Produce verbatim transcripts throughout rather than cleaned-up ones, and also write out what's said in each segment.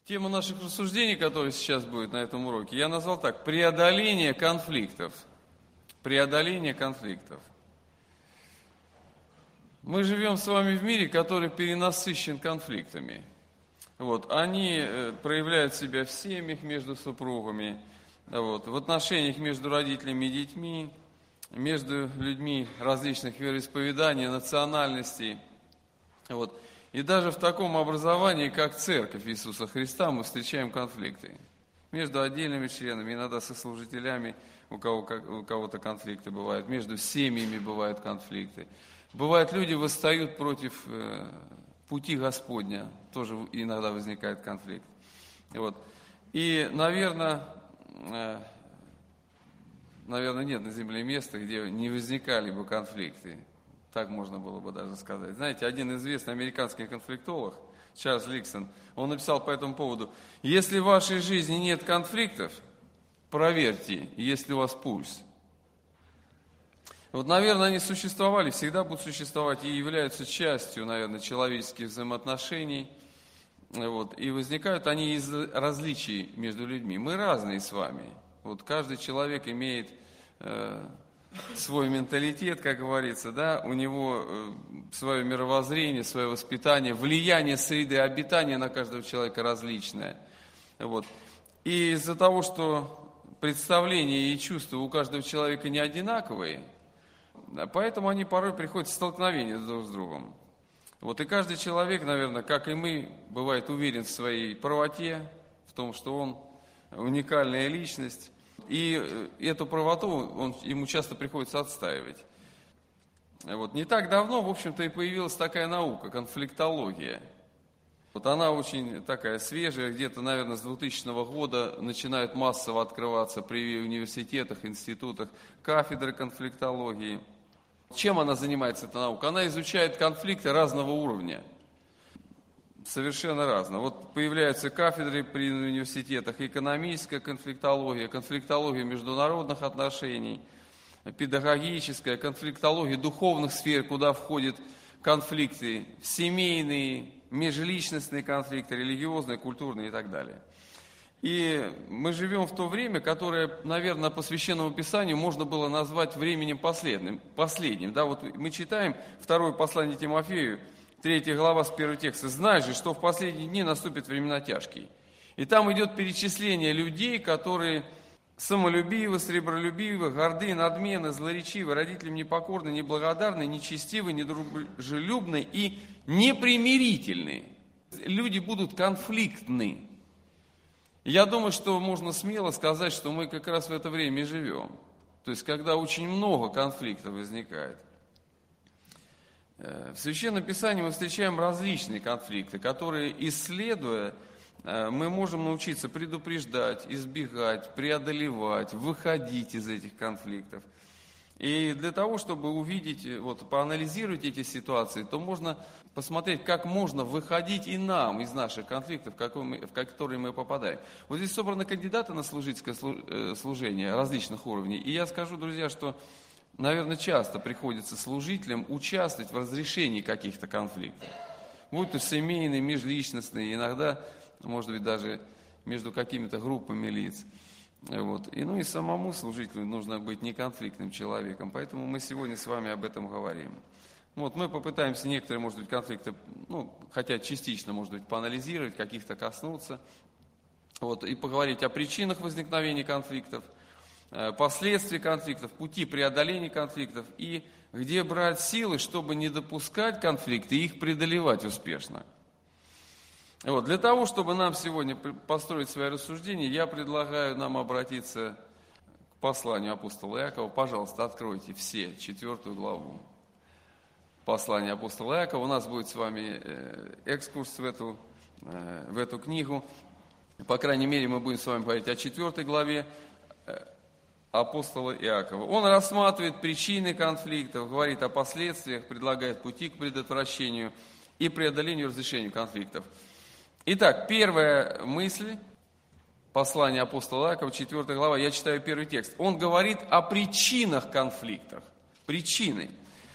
Тема наших рассуждений, которая сейчас будет на этом уроке, я назвал так: преодоление конфликтов. Преодоление конфликтов. Мы живем с вами в мире, который перенасыщен конфликтами. Вот, они проявляют себя в семьях между супругами, вот, в отношениях между родителями и детьми, между людьми различных вероисповеданий, национальностей. Вот. И даже в таком образовании, как Церковь Иисуса Христа, мы встречаем конфликты. Между отдельными членами, иногда со служителями у, кого, у кого-то конфликты бывают, между семьями бывают конфликты. Бывают, люди восстают против э, пути Господня, тоже иногда возникает конфликт. Вот. И, наверное, э, наверное, нет на земле места, где не возникали бы конфликты. Так можно было бы даже сказать. Знаете, один известный американский конфликтолог, Чарльз Ликсон, он написал по этому поводу: если в вашей жизни нет конфликтов, проверьте, есть ли у вас пульс. Вот, наверное, они существовали, всегда будут существовать и являются частью, наверное, человеческих взаимоотношений. Вот, и возникают они из различий между людьми. Мы разные с вами. Вот, каждый человек имеет э, свой менталитет, как говорится, да, у него э, свое мировоззрение, свое воспитание, влияние среды обитания на каждого человека различное. Вот. И из-за того, что представления и чувства у каждого человека не одинаковые, поэтому они порой приходят в столкновение друг с другом. Вот, и каждый человек, наверное, как и мы, бывает уверен в своей правоте, в том, что он уникальная личность. И эту правоту он, ему часто приходится отстаивать. Вот. Не так давно, в общем-то, и появилась такая наука, конфликтология. Вот она очень такая свежая, где-то, наверное, с двухтысячного года начинают массово открываться при университетах, институтах кафедры конфликтологии. Чем она занимается, эта наука? Она изучает конфликты разного уровня. Совершенно разно. Вот появляются кафедры при университетах: экономическая конфликтология, конфликтология международных отношений, педагогическая, конфликтология духовных сфер, куда входят конфликты семейные, межличностные конфликты, религиозные, культурные и так далее. И мы живем в то время, которое, наверное, по Священному Писанию можно было назвать временем последним. последним. Да, вот мы читаем второе послание Тимофею, третья глава с первого текста. «Знай же, что в последние дни наступят времена тяжкие». И там идет перечисление людей, которые самолюбивы, сребролюбивы, горды, надменны, злоречивы, родителям непокорны, неблагодарны, нечестивы, недружелюбны и непримирительны. Люди будут конфликтны. Я думаю, что можно смело сказать, что мы как раз в это время и живем. То есть, когда очень много конфликтов возникает. В Священном Писании мы встречаем различные конфликты, которые, исследуя, мы можем научиться предупреждать, избегать, преодолевать, выходить из этих конфликтов. И для того, чтобы увидеть, вот, поанализировать эти ситуации, то можно посмотреть, как можно выходить и нам из наших конфликтов, в которые мы попадаем. Вот здесь собраны кандидаты на служительское служение различных уровней. И я скажу, друзья, что, наверное, часто приходится служителям участвовать в разрешении каких-то конфликтов. Будь то семейные, межличностные, иногда, может быть, даже между какими-то группами лиц. Вот. И, ну и самому служителю нужно быть неконфликтным человеком. Поэтому мы сегодня с вами об этом говорим. Вот, мы попытаемся некоторые, может быть, конфликты, ну, хотя частично, может быть, поанализировать, каких-то коснуться. Вот, и поговорить о причинах возникновения конфликтов, последствия конфликтов, пути преодоления конфликтов и где брать силы, чтобы не допускать конфликты и их преодолевать успешно. Вот, для того, чтобы нам сегодня построить свои рассуждения, я предлагаю нам обратиться к посланию апостола Иакова. Пожалуйста, откройте все четвертую главу послания апостола Иакова. У нас будет с вами экскурс в эту, в эту книгу. По крайней мере, мы будем с вами говорить о четвертой главе апостола Иакова. Он рассматривает причины конфликтов, говорит о последствиях, предлагает пути к предотвращению и преодолению, разрешению конфликтов. Итак, первая мысль, послание апостола Иакова, четвёртая глава, я читаю первый текст. Он говорит о причинах конфликтов. Причины.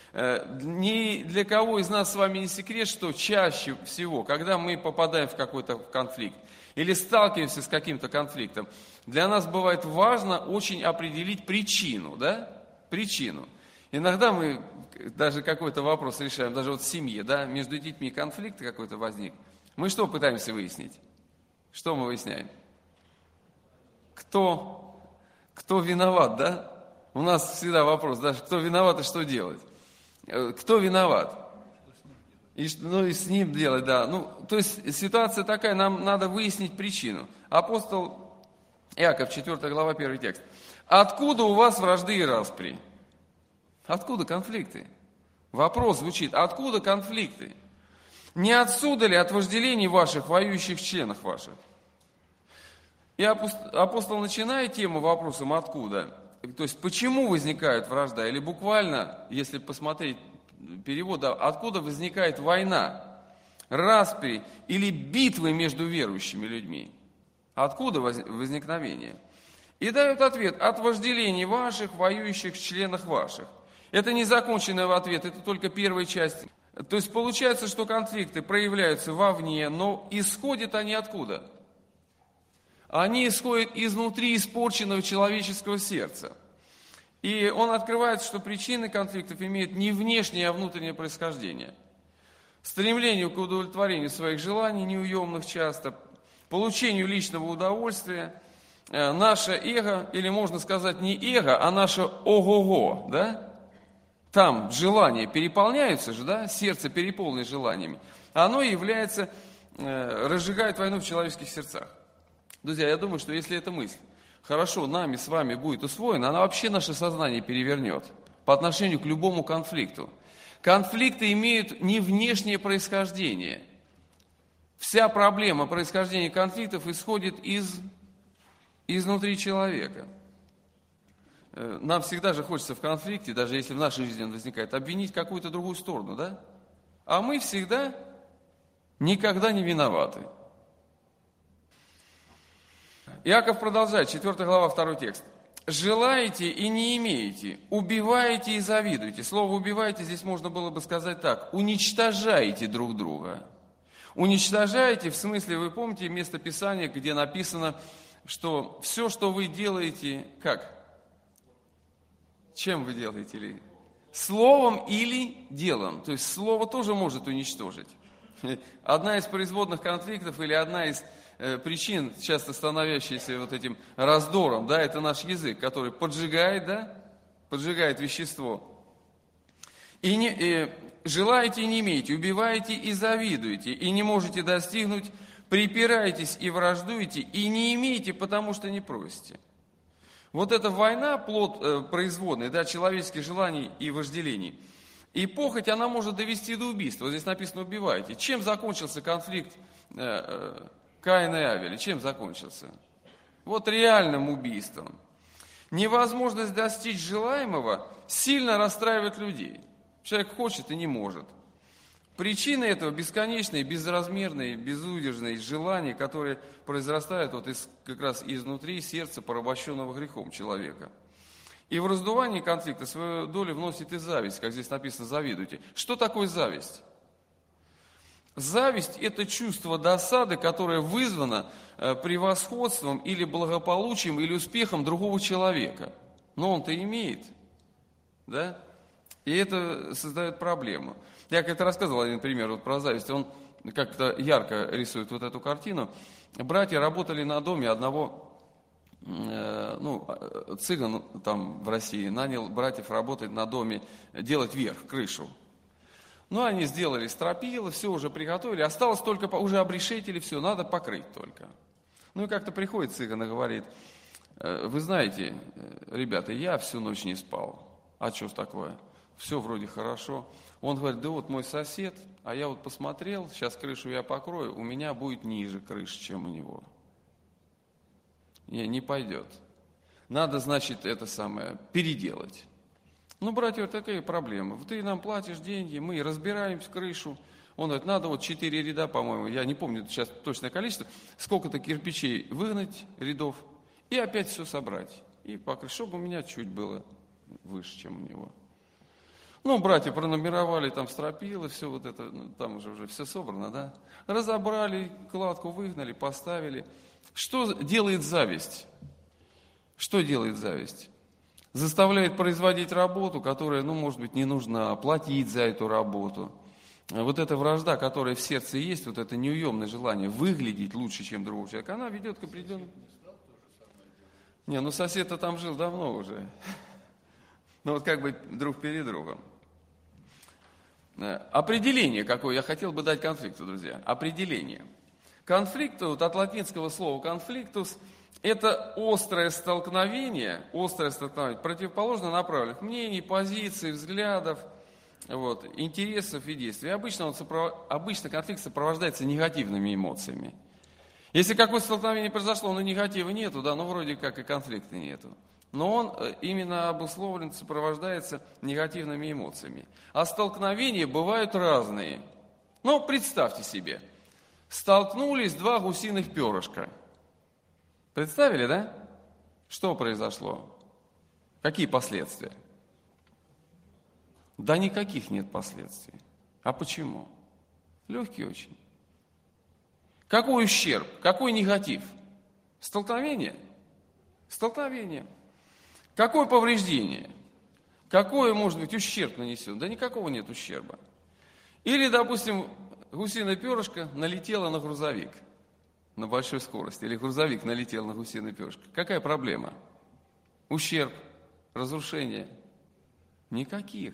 Ни для кого из нас с вами не секрет, что чаще всего, когда мы попадаем в какой-то конфликт или сталкиваемся с каким-то конфликтом, для нас бывает важно очень определить причину, да? Причину. Иногда мы даже какой-то вопрос решаем, даже вот в семье, да, между детьми конфликт какой-то возник. Мы что пытаемся выяснить? Что мы выясняем? Кто, кто виноват, да? У нас всегда вопрос, даже кто виноват и что делать? Кто виноват? И, ну и с ним делать, да. Ну, то есть ситуация такая, нам надо выяснить причину. Апостол Иаков, четвёртая глава, первый текст. Откуда у вас вражды и распри? Откуда конфликты? Вопрос звучит, откуда конфликты? Не отсюда ли от вожделений ваших, воюющих членов ваших? И апостол, апостол начинает тему вопросом «откуда?». То есть, почему возникает вражда? Или буквально, если посмотреть перевод, да, откуда возникает война, распри или битвы между верующими людьми? Откуда возникновение? И дает ответ: от вожделений ваших, воюющих в членах ваших. Это не законченный ответ, это только первая часть. То есть, получается, что конфликты проявляются вовне, но исходят они откуда? Они исходят изнутри испорченного человеческого сердца. И он открывает, что причины конфликтов имеют не внешнее, а внутреннее происхождение. Стремлению к удовлетворению своих желаний, неуемных часто, получению личного удовольствия, наше эго, или можно сказать не эго, а наше ого-го, да? Там желания переполняются же, да? Сердце переполнено желаниями. Оно является, разжигает войну в человеческих сердцах. Друзья, я думаю, что если эта мысль хорошо нами с вами будет усвоена, она вообще наше сознание перевернет по отношению к любому конфликту. Конфликты имеют не внешнее происхождение. Вся проблема происхождения конфликтов исходит из, изнутри человека. Нам всегда же хочется в конфликте, даже если в нашей жизни он возникает, обвинить какую-то другую сторону, да? А мы всегда никогда не виноваты. Иаков продолжает, четвёртая глава, второй текст. «Желаете и не имеете, убиваете и завидуете». Слово «убиваете» здесь можно было бы сказать так. «Уничтожаете друг друга». Уничтожаете, в смысле, вы помните место Писания, где написано, что все, что вы делаете, как? Чем вы делаете? Или? Словом или делом. То есть слово тоже может уничтожить. Одна из производных конфликтов или одна из причин, часто становящихся вот этим раздором, да, это наш язык, который поджигает, да, поджигает вещество. И, не, и желаете и не имеете, убиваете и завидуете, и не можете достигнуть, припираетесь и враждуете, и не имеете, потому что не просите. Вот эта война, плод э, производный, да, человеческих желаний и вожделений. И похоть, она может довести до убийства. Вот здесь написано «убиваете». Чем закончился конфликт э, э, Каина и Авеля? Чем закончился? Вот реальным убийством. Невозможность достичь желаемого сильно расстраивает людей. Человек хочет и не может. Причины этого бесконечные, безразмерные, безудержные желания, которые произрастают вот из, как раз изнутри сердца, порабощенного грехом человека. И в раздувании конфликта свою долю вносит и зависть, как здесь написано, завидуйте. Что такое зависть? Зависть – это чувство досады, которое вызвано превосходством или благополучием, или успехом другого человека. Но он-то имеет, да? И это создает проблему. Я как-то рассказывал один пример вот про зависть. Он как-то ярко рисует вот эту картину. Братья работали на доме одного, э, ну, цыган там в России, нанял братьев работать на доме, делать верх, крышу. Ну, они сделали стропила, все уже приготовили, осталось только, уже обрешетили, все, надо покрыть только. Ну, и как-то приходит цыган и говорит: вы знаете, ребята, я всю ночь не спал. А что ж такое? Все вроде хорошо. Он говорит: да вот мой сосед, а я вот посмотрел, сейчас крышу я покрою, у меня будет ниже крыши, чем у него. Не, не пойдет. Надо, значит, это самое, переделать. Ну, братья, вот такая проблема. Ты нам платишь деньги, мы разбираем крышу. Он говорит: надо вот четыре ряда, по-моему, я не помню сейчас точное количество, сколько-то кирпичей выгнать рядов и опять все собрать. И покрыть, чтобы у меня чуть было выше, чем у него. Ну, братья пронумеровали там стропилы, все вот это, ну, там уже, уже все собрано, да? Разобрали, кладку выгнали, поставили. Что делает зависть? Что делает зависть? Заставляет производить работу, которая, ну, может быть, не нужна, платить за эту работу. Вот эта вражда, которая в сердце есть, вот это неуемное желание выглядеть лучше, чем другого человека, она ведет к определенному... Не, ну сосед-то там жил давно уже. Ну вот как бы друг перед другом. Определение какое я хотел бы дать конфликту, друзья. Определение. Конфликт, вот от латинского слова конфликтус, это острое столкновение, острое столкновение противоположно направленных мнений, позиций, взглядов, вот, интересов и действий. Обычно, он сопров... Обычно конфликт сопровождается негативными эмоциями. Если какое-то столкновение произошло, но негатива нету, да, ну вроде как и конфликта нету. Но он именно обусловлен, сопровождается негативными эмоциями. А столкновения бывают разные. Ну, представьте себе, столкнулись два гусиных перышка. Представили, да? Что произошло? Какие последствия? Да никаких нет последствий. А почему? Легкий очень. Какой ущерб? Какой негатив? Столкновение? Столкновение. Какое повреждение? Какой, может быть, ущерб нанесен? Да никакого нет ущерба. Или, допустим, гусиное перышко налетело на грузовик на большой скорости. Или грузовик налетел на гусиное перышко. Какая проблема? Ущерб, разрушение? Никаких.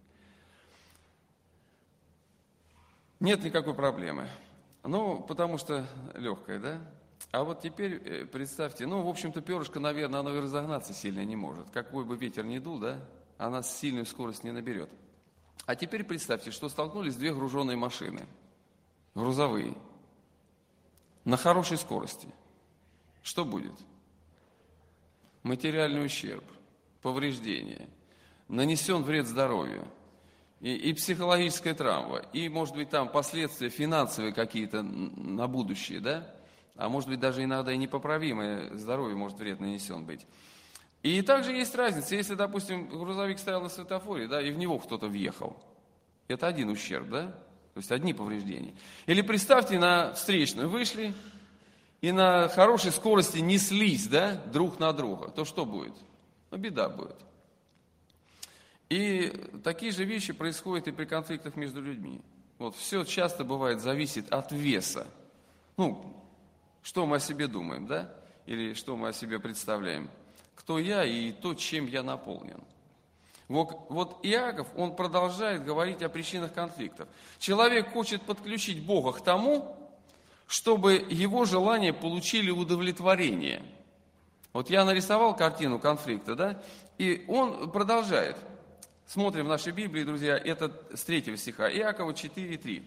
Нет никакой проблемы. Ну, потому что легкая, да? А вот теперь представьте, ну, в общем-то, перышко, наверное, оно и разогнаться сильно не может. Какой бы ветер ни дул, да, она сильную скорость не наберет. А теперь представьте, что столкнулись две груженные машины, грузовые, на хорошей скорости. Что будет? Материальный ущерб, повреждение, нанесен вред здоровью. И, и психологическая травма, и, может быть, там последствия финансовые какие-то на будущее, да? А может быть, даже иногда и непоправимое здоровью может вред нанесен быть. И также есть разница, если, допустим, грузовик стоял на светофоре, да, и в него кто-то въехал. Это один ущерб, да? То есть одни повреждения. Или представьте, на встречную вышли и на хорошей скорости неслись, да, друг на друга. То что будет? Ну, беда будет. И такие же вещи происходят и при конфликтах между людьми. Вот, все часто бывает зависит от веса. Ну, что мы о себе думаем, да? Или что мы о себе представляем. Кто я и то, чем я наполнен. Вот, вот Иаков, он продолжает говорить о причинах конфликтов. Человек хочет подключить Бога к тому, чтобы его желания получили удовлетворение. Вот я нарисовал картину конфликта, да? И он продолжает. Смотрим в нашей Библии, друзья, это с третьего стиха, Иакова четыре три.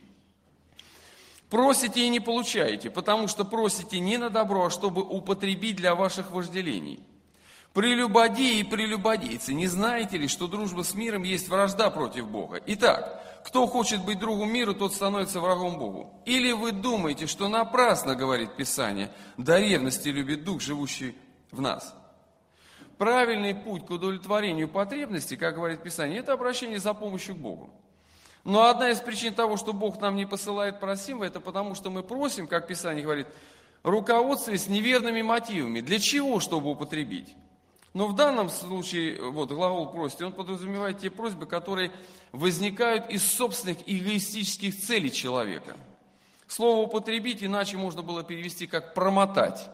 «Просите и не получаете, потому что просите не на добро, а чтобы употребить для ваших вожделений. Прелюбодеи и прелюбодейцы, не знаете ли, что дружба с миром есть вражда против Бога? Итак, кто хочет быть другом миру, тот становится врагом Богу. Или вы думаете, что напрасно, говорит Писание, до ревности любит Дух, живущий в нас?» Правильный путь к удовлетворению потребностей, как говорит Писание, это обращение за помощью к Богу. Но одна из причин того, что Бог нам не посылает просимого, это потому, что мы просим, как Писание говорит, руководствуясь неверными мотивами. Для чего? Чтобы употребить. Но в данном случае, вот глагол «просите», он подразумевает те просьбы, которые возникают из собственных эгоистических целей человека. Слово «употребить» иначе можно было перевести как «промотать».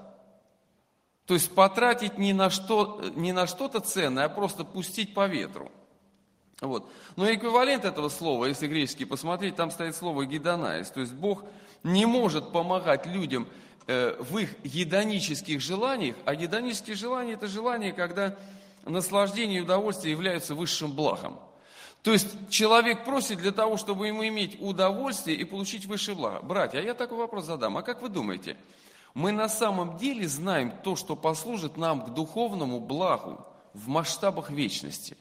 То есть потратить не на, что, не на что-то ценное, а просто пустить по ветру. Вот. Но эквивалент этого слова, если греческий посмотреть, там стоит слово «гедонаис». То есть Бог не может помогать людям э, в их гедонических желаниях, а гедонические желания – это желания, когда наслаждение и удовольствие являются высшим благом. То есть человек просит для того, чтобы ему иметь удовольствие и получить высшее благо. Братья, а я такой вопрос задам. А как вы думаете, мы на самом деле знаем то, что послужит нам к духовному благу в масштабах вечности?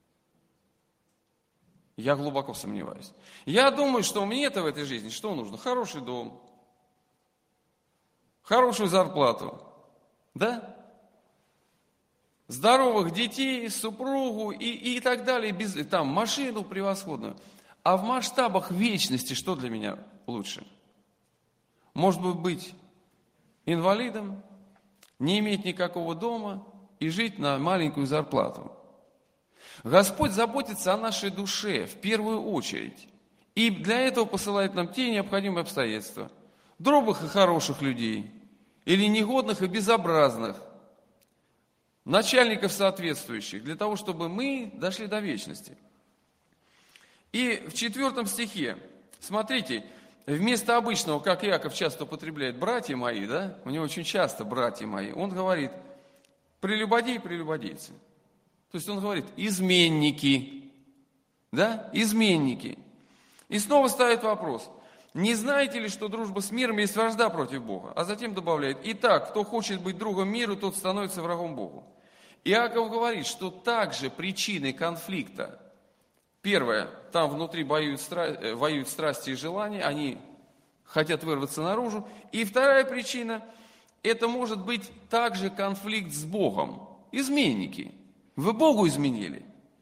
Я глубоко сомневаюсь. Я думаю, что мне-то в этой жизни что нужно? Хороший дом, хорошую зарплату, да? здоровых детей, супругу и, и так далее, без, там машину превосходную. А в масштабах вечности что для меня лучше? Может быть, инвалидом, не иметь никакого дома и жить на маленькую зарплату. Господь заботится о нашей душе в первую очередь. И для этого посылает нам те необходимые обстоятельства. Добрых и хороших людей, или негодных и безобразных, начальников соответствующих, для того, чтобы мы дошли до вечности. И в четвертом стихе, смотрите, вместо обычного, как Иаков часто употребляет, братья мои, да, у него очень часто братья мои, он говорит, прелюбодей, прелюбодейцы. То есть он говорит, изменники, да, изменники. И снова ставит вопрос, не знаете ли, что дружба с миром есть вражда против Бога? А затем добавляет, итак, кто хочет быть другом миру, тот становится врагом Богу. Иаков говорит, что также причиной конфликта, первое, там внутри воюют, стра... воюют страсти и желания, они хотят вырваться наружу. И вторая причина, это может быть также конфликт с Богом. Изменники. Вы Богу изменили.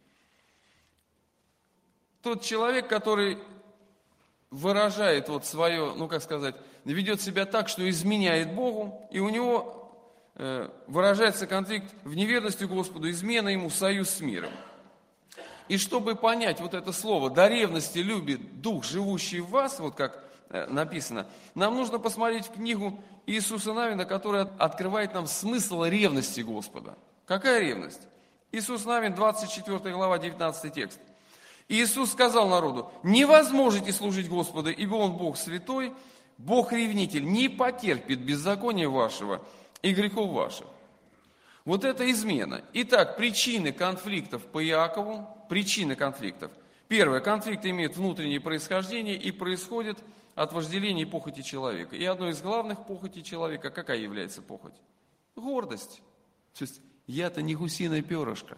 Тот человек, который выражает вот свое, ну как сказать, ведет себя так, что изменяет Богу, и у него э, выражается конфликт в неверности Господу, измена ему, союз с миром. И чтобы понять вот это слово, до ревности любит Дух, живущий в вас, вот как э, написано, нам нужно посмотреть в книгу Иисуса Навина, которая открывает нам смысл ревности Господа. Какая ревность? Иисус Навин, двадцать четвёртая глава, девятнадцатый текст. Иисус сказал народу, не возможете служить Господу, ибо Он Бог святой, Бог-ревнитель, не потерпит беззакония вашего и грехов ваших. Вот это измена. Итак, причины конфликтов по Иакову, причины конфликтов. Первое, конфликты имеют внутреннее происхождение и происходят от вожделения и похоти человека. И одной из главных похотей человека, какая является похоть? Гордость. То есть, я-то не гусиное перышко.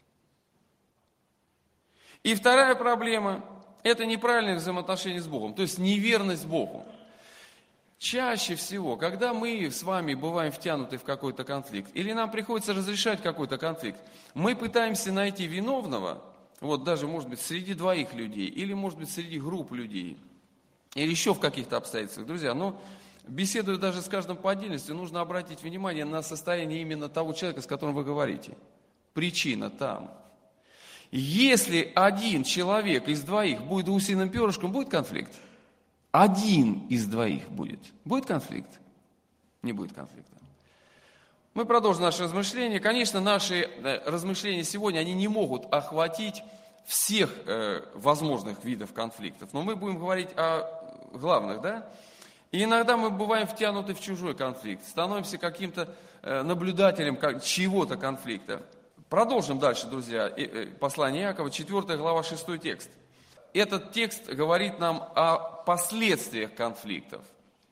И вторая проблема – это неправильное взаимоотношение с Богом, то есть неверность Богу. Чаще всего, когда мы с вами бываем втянуты в какой-то конфликт, или нам приходится разрешать какой-то конфликт, мы пытаемся найти виновного, вот даже, может быть, среди двоих людей, или, может быть, среди групп людей, или еще в каких-то обстоятельствах. Друзья, но беседуя даже с каждым по отдельности, нужно обратить внимание на состояние именно того человека, с которым вы говорите. Причина там. Если один человек из двоих будет гусиным перышком, будет конфликт? Один из двоих будет. Будет конфликт? Не будет конфликта. Мы продолжим наше размышление. Конечно, наши размышления сегодня, они не могут охватить всех э, возможных видов конфликтов. Но мы будем говорить о главных, да? И иногда мы бываем втянуты в чужой конфликт, становимся каким-то э, наблюдателем как, чьего-то конфликта. Продолжим дальше, друзья, послание Иакова, четвёртая глава, шестой текст. Этот текст говорит нам о последствиях конфликтов.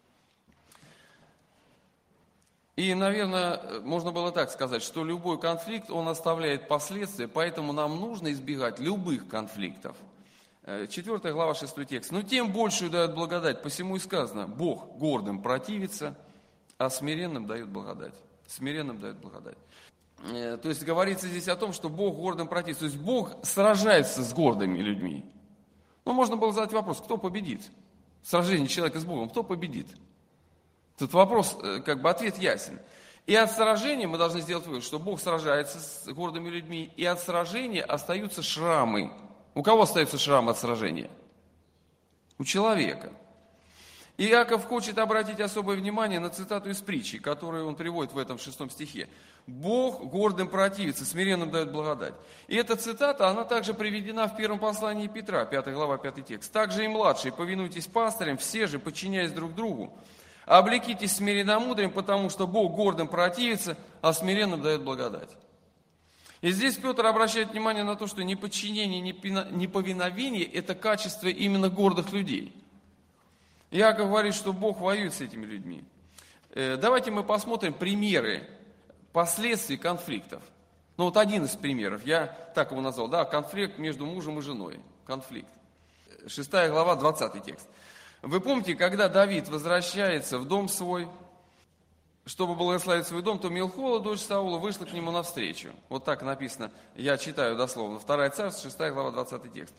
И, наверное, можно было так сказать, что любой конфликт, он оставляет последствия, поэтому нам нужно избегать любых конфликтов. четвёртая глава, шестой текст. «Но тем большую дает благодать, посему и сказано, Бог гордым противится, а смиренным дает благодать». Смиренным дает благодать. То есть говорится здесь о том, что Бог гордым противится. То есть Бог сражается с гордыми людьми. Ну, можно было задать вопрос, кто победит? В сражении человека с Богом, кто победит? Тут вопрос, как бы ответ ясен. И от сражения мы должны сделать вывод, что Бог сражается с гордыми людьми, и от сражения остаются шрамы. У кого остаются шрамы от сражения? У человека. И Иаков хочет обратить особое внимание на цитату из притчи, которую он приводит в этом шестом стихе. «Бог гордым противится, смиренным дает благодать». И эта цитата, она также приведена в первом послании Петра, пятая глава, пятый текст. «Также и младшие, повинуйтесь пастырям, все же, подчиняясь друг другу, облекитесь смиренномудрием, потому что Бог гордым противится, а смиренным дает благодать». И здесь Петр обращает внимание на то, что неподчинение, неповиновение – это качество именно гордых людей. Иаков говорит, что Бог воюет с этими людьми. Давайте мы посмотрим примеры последствий конфликтов. Ну вот один из примеров, я так его назвал, да, конфликт между мужем и женой. Конфликт. Шестая глава, двадцатый текст. Вы помните, когда Давид возвращается в дом свой, чтобы благословить свой дом, то Милхола, дочь Саула, вышла к нему навстречу. Вот так написано, я читаю дословно. Второе царство, шестая глава, двадцатый текст.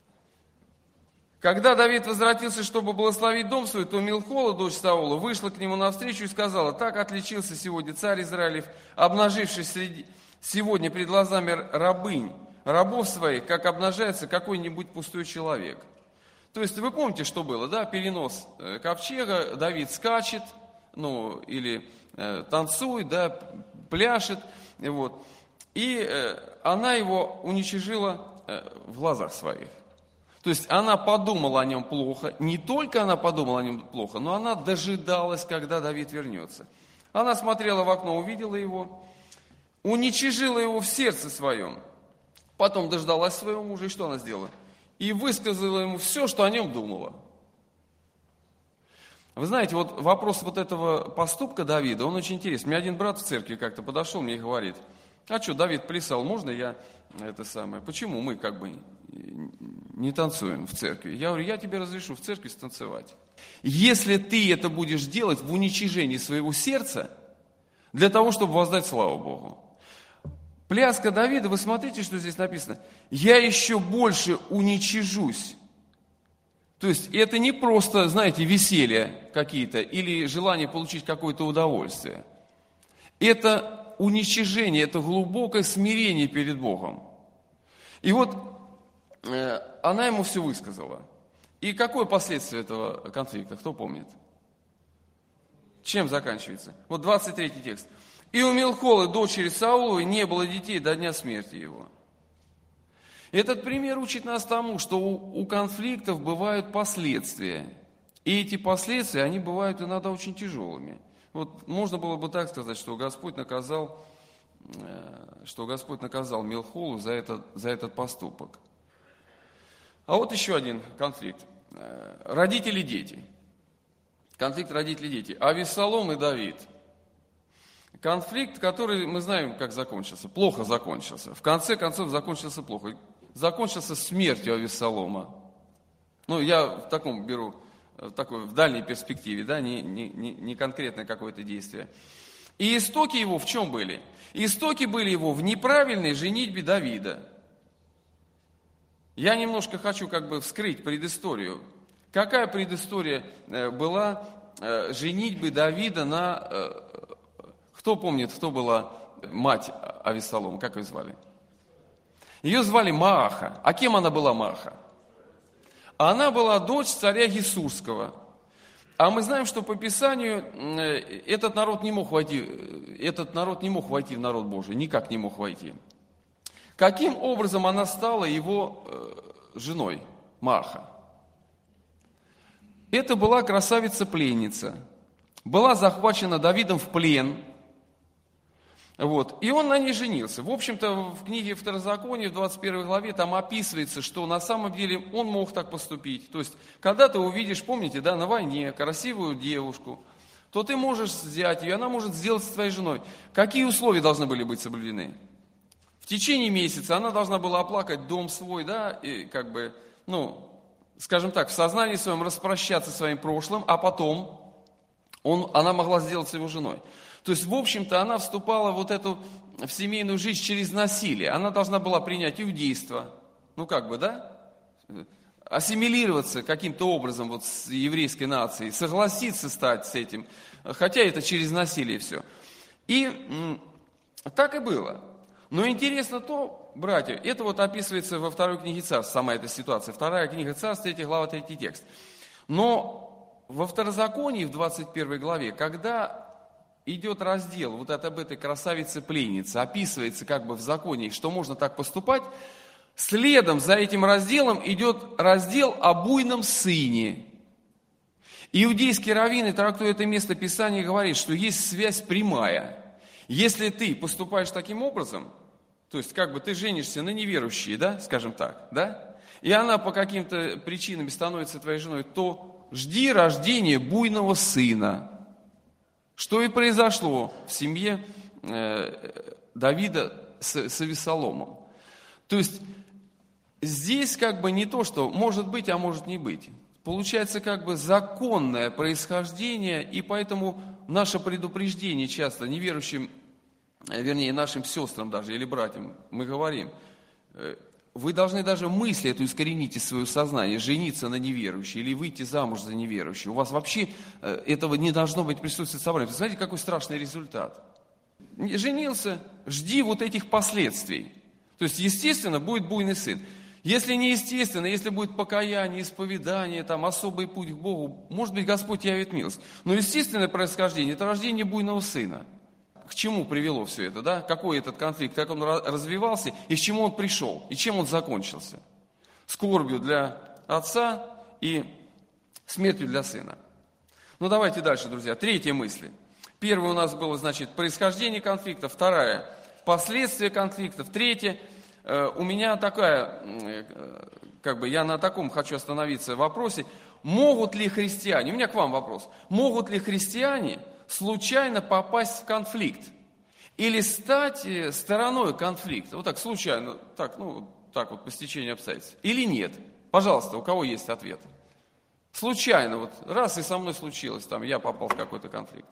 Когда Давид возвратился, чтобы благословить дом свой, то Милхола, дочь Саула, вышла к нему навстречу и сказала: так отличился сегодня царь Израилев, обнажившись среди... сегодня пред глазами рабынь, рабов своих, как обнажается какой-нибудь пустой человек. То есть вы помните, что было, да? Перенос ковчега, Давид скачет, ну, или э, танцует, да, пляшет, вот. И э, она его уничижила э, в глазах своих. То есть она подумала о нем плохо, не только она подумала о нем плохо, но она дожидалась, когда Давид вернется. Она смотрела в окно, увидела его, уничижила его в сердце своем, потом дождалась своего мужа, и что она сделала? И высказала ему все, что о нем думала. Вы знаете, вот вопрос вот этого поступка Давида, он очень интересный. Мне один брат в церкви как-то подошел, мне и говорит: а что, Давид плясал, можно я это самое? Почему мы как бы не танцуем в церкви? Я говорю: я тебе разрешу в церкви станцевать. Если ты это будешь делать в уничижении своего сердца, для того, чтобы воздать славу Богу. Пляска Давида, вы смотрите, что здесь написано: я еще больше уничижусь. То есть это не просто, знаете, веселье какие-то или желание получить какое-то удовольствие. Это уничижение, это глубокое смирение перед Богом. И вот э, она ему все высказала. И какое последствие этого конфликта, кто помнит? Чем заканчивается? Вот двадцать третий текст. И у Милхолы, дочери Сауловой, не было детей до дня смерти его. Этот пример учит нас тому, что у, у конфликтов бывают последствия. И эти последствия, они бывают иногда очень тяжелыми. Вот можно было бы так сказать, что Господь наказал, что Господь наказал Милхолу за, это, за этот поступок. А вот еще один конфликт. Родители-дети. Конфликт родители-дети. Авессалом и Давид. Конфликт, который мы знаем, как закончился. Плохо закончился. В конце концов закончился плохо. Закончился смертью Авессалома. Ну, я в таком беру, в такой, в дальней перспективе, да, не, не, не конкретное какое-то действие. И истоки его в чем были? Истоки были его в неправильной женитьбе Давида. Я немножко хочу как бы вскрыть предысторию. Какая предыстория была женитьбы Давида на... Кто помнит, кто была мать Авессалома? Как ее звали? Ее звали Мааха. А кем она была, Мааха? Она была дочь царя Гесурского. А мы знаем, что по Писанию этот народ не мог войти, этот народ не мог войти в народ Божий, никак не мог войти. Каким образом она стала его женой, Мааха? Это была красавица-пленница. Была захвачена Давидом в плен. Вот. И он на ней женился. В общем-то, в книге Второзакония, в двадцать первой главе, там описывается, что на самом деле он мог так поступить. То есть, когда ты увидишь, помните, да, на войне красивую девушку, то ты можешь взять ее, она может сделать с твоей женой. Какие условия должны были быть соблюдены? В течение месяца она должна была оплакать дом свой, да, и как бы, ну, скажем так, в сознании своем распрощаться со своим прошлым, а потом он, она могла сделать с его женой. То есть, в общем-то, она вступала вот эту, в семейную жизнь через насилие. Она должна была принять иудейство, ну как бы, да, ассимилироваться каким-то образом вот с еврейской нацией, согласиться стать с этим, хотя это через насилие все. И м, так и было. Но интересно то, братья, это вот описывается во второй книге Царств, сама эта ситуация. Вторая книга Царств, третья глава, третий текст. Но во Второзаконии, в двадцать первой главе, когда идет раздел вот об этой красавице-пленнице, описывается как бы в законе, что можно так поступать, следом за этим разделом идет раздел о буйном сыне. Иудейские раввины, трактуя это место Писания, говорит, что есть связь прямая. Если ты поступаешь таким образом, то есть как бы ты женишься на неверующей, да, скажем так, да, и она по каким-то причинам становится твоей женой, то жди рождения буйного сына. Что и произошло в семье э, Давида с, с Авессаломом. То есть здесь как бы не то, что может быть, а может не быть. Получается как бы законное происхождение, и поэтому наше предупреждение часто неверующим, вернее, нашим сестрам даже, или братьям, мы говорим, вы должны даже мысль эту искоренить из своего сознания, жениться на неверующей или выйти замуж за неверующую. У вас вообще этого не должно быть присутствия в собрании. Смотрите, какой страшный результат. Женился, жди вот этих последствий. То есть, естественно, будет буйный сын. Если не естественно, если будет покаяние, исповедание, там, особый путь к Богу, может быть, Господь явит милость. Но естественное происхождение – это рождение буйного сына. К чему привело все это, да? Какой этот конфликт, как он развивался, и к чему он пришел, и чем он закончился? Скорбью для отца и смертью для сына. Ну, давайте дальше, друзья. Третья мысль. Первая у нас было, значит, происхождение конфликта. Вторая – последствия конфликтов. Третья – у меня такая, как бы, я на таком хочу остановиться вопросе. Могут ли христиане, у меня к вам вопрос, могут ли христиане случайно попасть в конфликт или стать стороной конфликта? Вот так, случайно, так, ну, так вот, по стечению обстоятельств. Или нет? Пожалуйста, у кого есть ответ? Случайно, вот раз и со мной случилось, там, я попал в какой-то конфликт.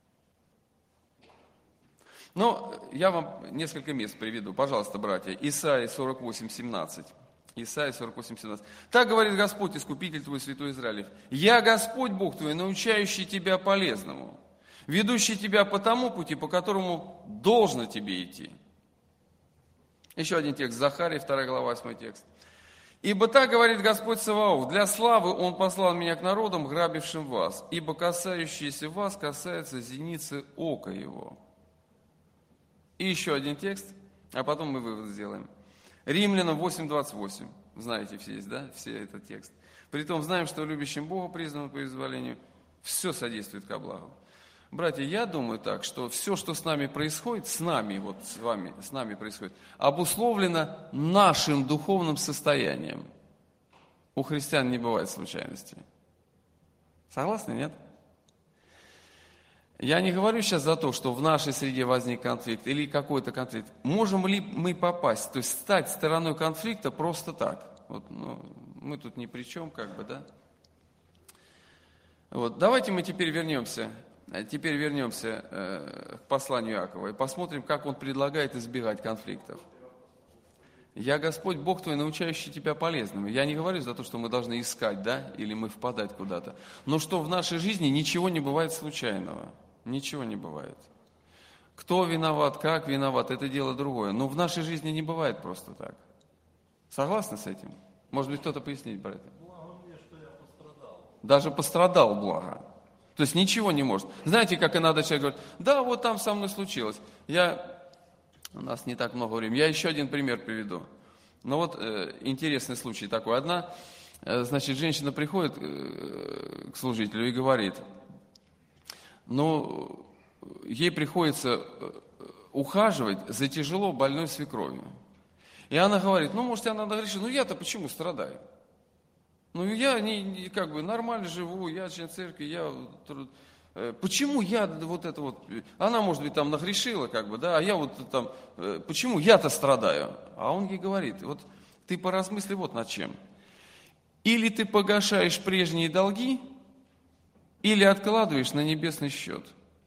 Но я вам несколько мест приведу, пожалуйста, братья. Исайя сорок восемь семнадцать. Исайя сорок восемь семнадцать. Так говорит Господь, Искупитель твой, Святой Израилев. Я Господь Бог твой, научающий тебя полезному, ведущий тебя по тому пути, по которому должно тебе идти. Еще один текст, Захария, вторая глава, восьмой текст. Ибо так говорит Господь Саваоф, для славы Он послал меня к народам, грабившим вас, ибо касающиеся вас касается зеницы ока Его. И еще один текст, а потом мы вывод сделаем. Римлянам восемь двадцать восемь. Знаете все есть, да? Все этот текст. Притом знаем, что любящим Бога, признанному по изволению, все содействует ко благу. Братья, я думаю так, что все, что с нами происходит, с нами, вот с вами, с нами происходит, обусловлено нашим духовным состоянием. У христиан не бывает случайностей. Согласны, нет? Я не говорю сейчас за то, что в нашей среде возник конфликт или какой-то конфликт. Можем ли мы попасть, то есть стать стороной конфликта просто так? Вот, ну, мы тут ни при чем, как бы, да? Вот, давайте мы теперь вернемся, теперь вернемся э, к посланию Иакова и посмотрим, как он предлагает избегать конфликтов. Я Господь Бог твой, научающий тебя полезному. Я не говорю за то, что мы должны искать, да, или мы впадать куда-то. Но что в нашей жизни ничего не бывает случайного. Ничего не бывает. Кто виноват, как виноват, это дело другое. Но в нашей жизни не бывает просто так. Согласны с этим? Может быть, кто-то пояснит, братья? Благо мне, что я пострадал. Даже пострадал благо. То есть ничего не может. Знаете, как иногда человек говорит, да, вот там со мной случилось. Я... У нас не так много времени. Я еще один пример приведу. Ну вот э, интересный случай такой. Одна, э, значит, женщина приходит э, к служителю и говорит, ну, ей приходится ухаживать за тяжело больной свекровью. И она говорит, ну, может, она грешит, ну, я-то почему страдаю? Ну, я не, не, как бы нормально живу, я член церкви, я... Почему я вот это вот... Она, может быть, там нагрешила, как бы, да, а я вот там... Почему я-то страдаю? А он ей говорит, вот ты поразмысли вот над чем. Или ты погашаешь прежние долги, или откладываешь на небесный счет.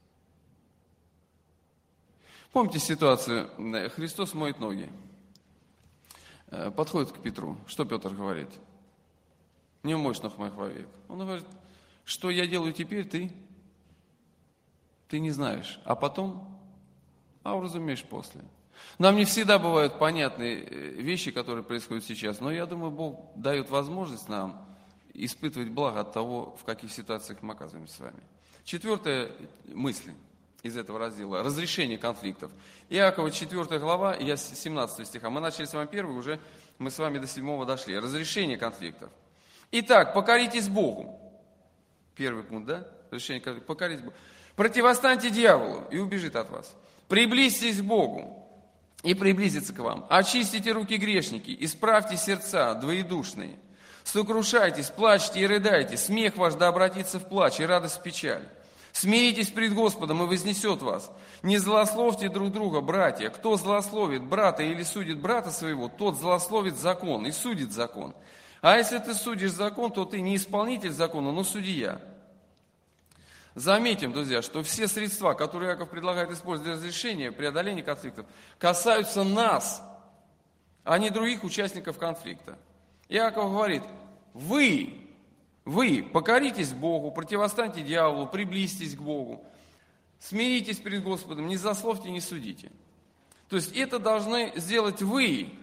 Помните ситуацию? Христос моет ноги. Подходит к Петру. Что Петр говорит? Не умоешь ног моих вовек. Он говорит, что я делаю теперь, ты... Ты не знаешь, а потом, а уразумеешь после. Нам не всегда бывают понятные вещи, которые происходят сейчас, но я думаю, Бог дает возможность нам испытывать благо от того, в каких ситуациях мы оказываемся с вами. Четвертая мысль из этого раздела – разрешение конфликтов. Иакова, четвёртая глава, я с семнадцатого стиха. Мы начали с вами первый, уже мы с вами до седьмого дошли. Разрешение конфликтов. Итак, покоритесь Богу. Первый пункт, да? Разрешение конфликтов. Покоритесь Богу. Противостаньте дьяволу, и убежит от вас. Приблизьтесь к Богу, и приблизится к вам. Очистите руки грешники, исправьте сердца двоедушные. Сокрушайтесь, плачьте и рыдайте. Смех ваш да обратится в плач, и радость в печаль. Смиритесь пред Господом, и вознесет вас. Не злословьте друг друга, братья. Кто злословит брата или судит брата своего, тот злословит закон и судит закон. А если ты судишь закон, то ты не исполнитель закона, но судья. Заметим, друзья, что все средства, которые Иаков предлагает использовать для разрешения, преодоления конфликтов, касаются нас, а не других участников конфликта. Иаков говорит, вы, вы покоритесь Богу, противостаньте дьяволу, приблизьтесь к Богу, смиритесь перед Господом, не злословьте, не судите. То есть это должны сделать вы,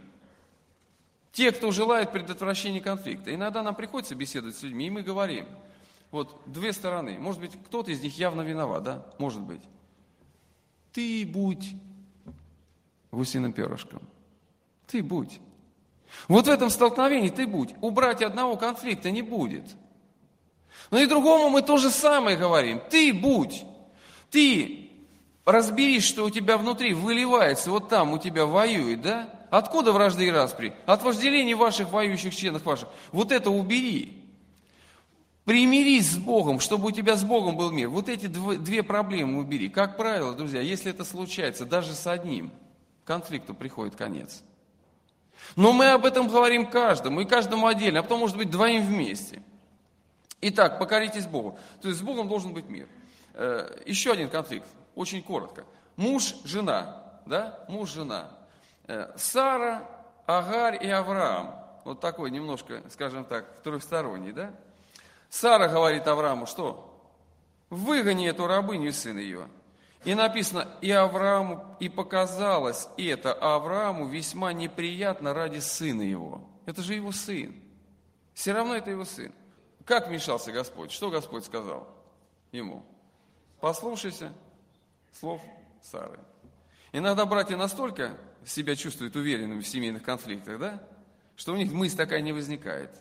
те, кто желает предотвращения конфликта. Иногда нам приходится беседовать с людьми, и мы говорим, вот две стороны. Может быть, кто-то из них явно виноват, да? Может быть. Ты будь гусиным перышком. Ты будь. Вот в этом столкновении ты будь. Убрать одного конфликта не будет. Но и другому мы то же самое говорим. Ты будь. Ты разберись, что у тебя внутри выливается, вот там у тебя воюет, да? Откуда вражды и распри? От вожделений ваших воюющих членов ваших. Вот это убери. Примирись с Богом, чтобы у тебя с Богом был мир. Вот эти две проблемы убери. Как правило, друзья, если это случается даже с одним, конфликту приходит конец. Но мы об этом говорим каждому, и каждому отдельно, а потом, может быть, двоим вместе. Итак, покоритесь Богу. То есть с Богом должен быть мир. Еще один конфликт, очень коротко. Муж, жена, да? Муж, жена. Сара, Агарь и Авраам. Вот такой немножко, скажем так, трехсторонний, да? Сара говорит Аврааму, что? Выгони эту рабыню и сына ее. И написано, и Аврааму, и показалось это Аврааму весьма неприятно ради сына его. Это же его сын. Все равно это его сын. Как вмешался Господь? Что Господь сказал ему? Послушайся слов Сары. Иногда братья настолько себя чувствуют уверенными в семейных конфликтах, да, что у них мысль такая не возникает.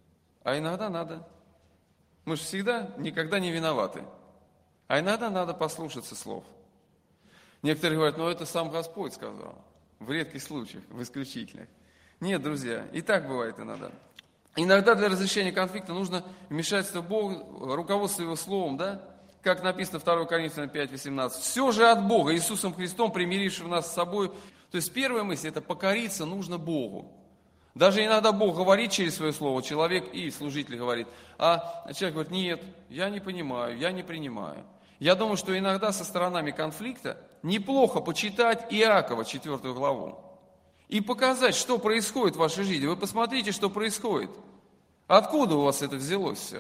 А иногда надо. Мы же всегда никогда не виноваты. А иногда надо послушаться слов. Некоторые говорят, ну это сам Господь сказал. В редких случаях, в исключительных. Нет, друзья, и так бывает иногда. Иногда для разрешения конфликта нужно вмешательство Бога, руководство Его Словом, да? Как написано второе Коринфянам пять восемнадцать. Все же от Бога, Иисусом Христом, примирившим нас с собой. То есть первая мысль, это покориться нужно Богу. Даже иногда Бог говорит через свое слово, человек и служитель говорит, а человек говорит, нет, я не понимаю, я не принимаю. Я думаю, что иногда со сторонами конфликта неплохо почитать Иакова, четвёртую главу, и показать, что происходит в вашей жизни. Вы посмотрите, что происходит. Откуда у вас это взялось все?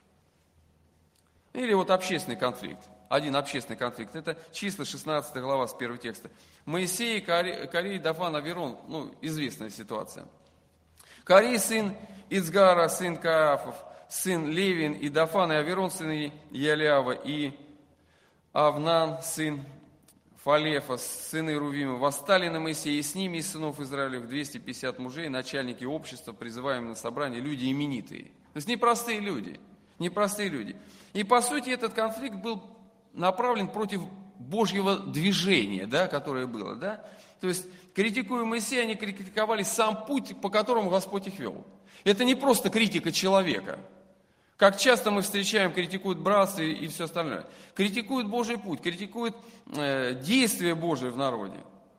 Или вот общественный конфликт. Один общественный конфликт. Это числа шестнадцатая глава с первого текста. Моисей, Корей, Дафан, Аверон. Ну, известная ситуация. Корей, сын Ицгара, сын Каафов, сын Левин, и Дафан, и Аверон, сын Ялиава, и Авнан, сын Фалефа, сыны Рувима, восстали на Моисея, и с ними из сынов Израилевых двести пятьдесят мужей, начальники общества, призываемые на собрание, люди именитые. То есть непростые люди, непростые люди. И по сути этот конфликт был направлен против Божьего движения, да, которое было, да. То есть, критикуя Моисея, они критиковали сам путь, по которому Господь их вел. Это не просто критика человека. Как часто мы встречаем, критикуют братство и, и все остальное. Критикуют Божий путь, критикуют э, действия Божие в народе.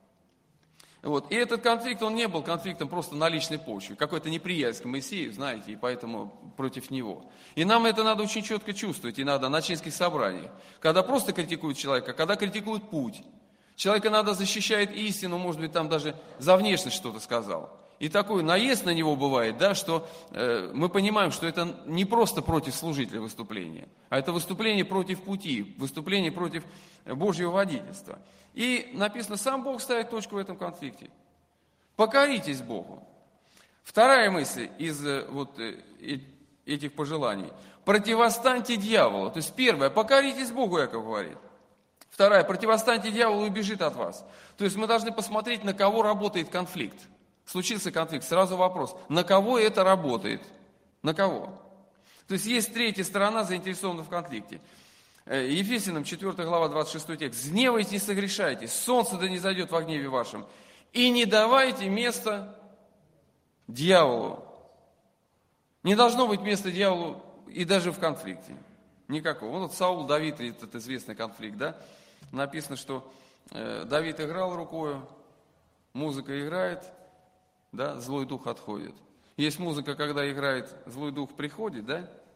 Вот. И этот конфликт, он не был конфликтом просто на личной почве. Какой-то неприязнь к Моисею, знаете, и поэтому против него. И нам это надо очень четко чувствовать, иногда на членских собраниях. Когда просто критикуют человека, когда критикуют путь. Человека надо защищает истину, может быть, там даже за внешность что-то сказал. И такой наезд на него бывает, да, что э, мы понимаем, что это не просто против служителя выступление, а это выступление против пути, выступление против Божьего водительства. И написано, сам Бог ставит точку в этом конфликте. Покоритесь Богу. Вторая мысль из вот этих пожеланий. Противостаньте дьяволу. То есть первое, покоритесь Богу, Иаков говорит. Вторая, противостаньте дьяволу и убежит от вас. То есть мы должны посмотреть, на кого работает конфликт. Случился конфликт, сразу вопрос, на кого это работает? На кого? То есть есть третья сторона, заинтересована в конфликте. Ефесянам четвёртая глава, двадцать шестой текст. «Гневайтесь, не согрешайте, солнце да не зайдет во гневе вашем, и не давайте места дьяволу». Не должно быть места дьяволу и даже в конфликте. Никакого. Вот Саул, Давид, этот известный конфликт, да? Написано, что э, Давид играл рукою, музыка играет, да, злой дух отходит. Есть музыка, когда играет, злой дух приходит, да?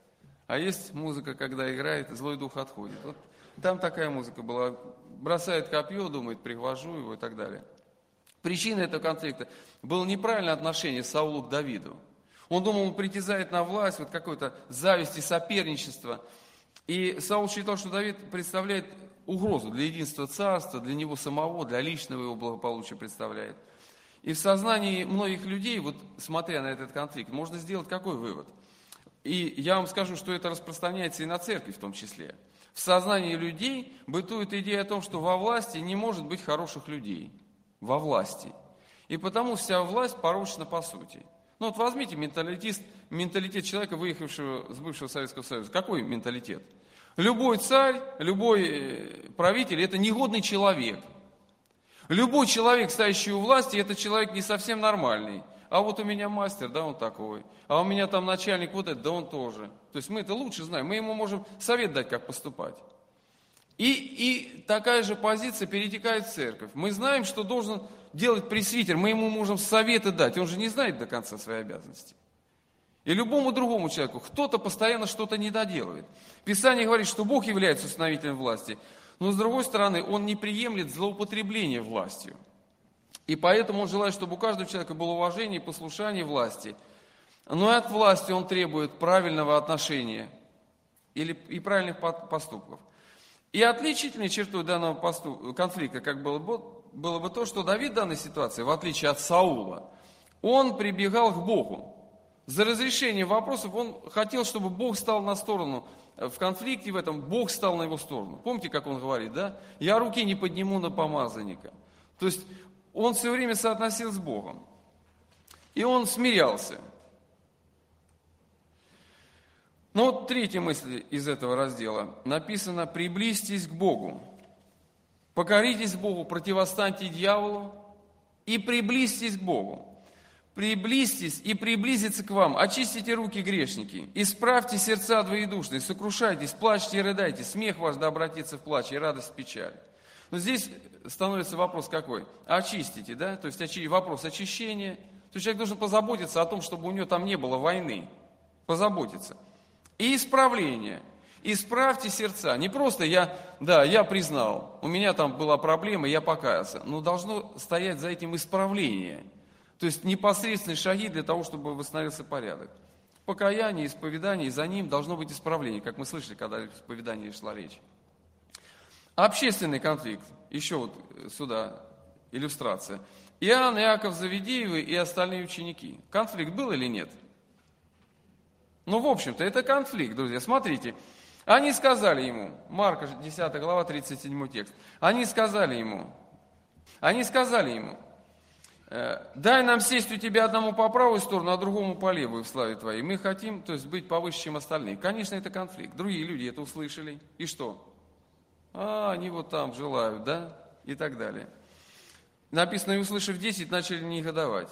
А есть музыка, когда играет, злой дух отходит. Вот там такая музыка была. Бросает копье, думает, прихвожу его и так далее. Причина этого конфликта было неправильное отношение Саула к Давиду. Он думал, он притязает на власть, вот какое-то зависть и соперничество. И Саул считал, что Давид представляет угрозу для единства царства, для него самого, для личного его благополучия представляет. И в сознании многих людей, вот смотря на этот конфликт, можно сделать какой вывод? И я вам скажу, что это распространяется и на церковь в том числе. В сознании людей бытует идея о том, что во власти не может быть хороших людей. Во власти. И потому вся власть порочна по сути. Ну вот возьмите менталитет, менталитет человека, выехавшего с бывшего Советского Союза. Какой менталитет? Любой царь, любой правитель – это негодный человек. Любой человек, стоящий у власти, это человек не совсем нормальный. А вот у меня мастер, да, он такой. А у меня там начальник вот этот, да он тоже. То есть мы это лучше знаем, мы ему можем совет дать, как поступать. И, и такая же позиция перетекает в церковь. Мы знаем, что должен делать пресвитер, мы ему можем советы дать, он же не знает до конца своей обязанности. И любому другому человеку кто-то постоянно что-то не доделывает. Писание говорит, что Бог является установителем власти, но с другой стороны, Он не приемлет злоупотребление властью. И поэтому Он желает, чтобы у каждого человека было уважение и послушание власти. Но и от власти Он требует правильного отношения или, и правильных поступков. И отличительной чертой данного поступ... конфликта, как было бы, было бы то, что Давид в данной ситуации, в отличие от Саула, он прибегал к Богу. За разрешением вопросов он хотел, чтобы Бог стал на сторону. В конфликте в этом Бог стал на его сторону. Помните, как он говорит, да? «Я руки не подниму на помазанника». То есть он все время соотносил с Богом. И он смирялся. Но вот третья мысль из этого раздела. Написано: «Приблизьтесь к Богу, покоритесь Богу, противостаньте дьяволу и приблизьтесь к Богу». Приблизьтесь и приблизиться к вам, очистите руки, грешники, исправьте сердца двоедушные, сокрушайтесь, плачьте и рыдайте, смех ваш да обратится в плач и радость в печаль. Но здесь становится вопрос какой? Очистите, да? То есть вопрос очищения. То есть человек должен позаботиться о том, чтобы у него там не было войны. Позаботиться. И исправление. Исправьте сердца. Не просто я, да, я признал, у меня там была проблема, я покаялся. Но должно стоять за этим исправление. То есть непосредственные шаги для того, чтобы восстановился порядок. Покаяние, исповедание, и за ним должно быть исправление, как мы слышали, когда о исповедании шла речь. Общественный конфликт. Еще вот сюда иллюстрация. Иоанн, Иаков Завидеевы и остальные ученики. Конфликт был или нет? Ну, в общем-то, это конфликт, друзья. Смотрите, они сказали ему, Марка, десятая глава, тридцать седьмой текст. Они сказали ему, они сказали ему, дай нам сесть у тебя одному по правую сторону, а другому по левую в славе твоей. Мы хотим, то есть, быть повыше, чем остальные. Конечно, это конфликт. Другие люди это услышали. И что? А, они вот там желают, да? И так далее. Написано, и услышав десять, начали негодовать.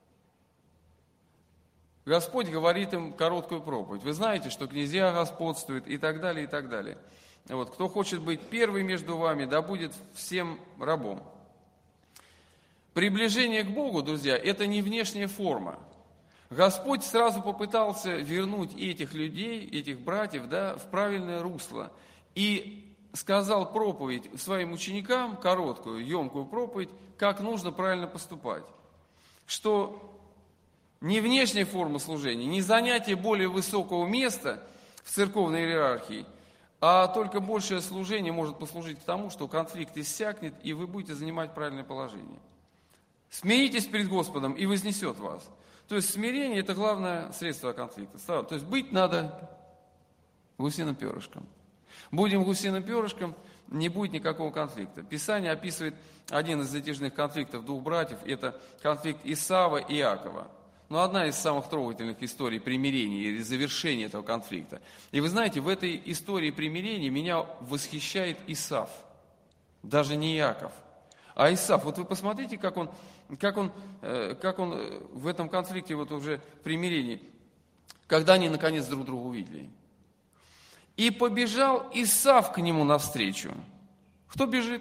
Господь говорит им короткую проповедь. Вы знаете, что князья господствуют и так далее, и так далее. Вот, кто хочет быть первый между вами, да будет всем рабом. Приближение к Богу, друзья, это не внешняя форма. Господь сразу попытался вернуть этих людей, этих братьев, да, в правильное русло. И сказал проповедь своим ученикам, короткую, емкую проповедь, как нужно правильно поступать. Что не внешняя форма служения, не занятие более высокого места в церковной иерархии, а только большее служение может послужить к тому, что конфликт иссякнет, и вы будете занимать правильное положение. Смиритесь перед Господом, и вознесет вас. То есть смирение – это главное средство конфликта. То есть быть надо гусиным перышком. Будем гусиным перышком, не будет никакого конфликта. Писание описывает один из затяжных конфликтов двух братьев – это конфликт Исава и Иакова. Но одна из самых трогательных историй примирения или завершения этого конфликта. И вы знаете, в этой истории примирения меня восхищает Исав, даже не Иаков. А Исав, вот вы посмотрите, как он, как он, как он в этом конфликте, вот уже примирении, когда они наконец друг друга увидели. И побежал Исав к нему навстречу. Кто бежит?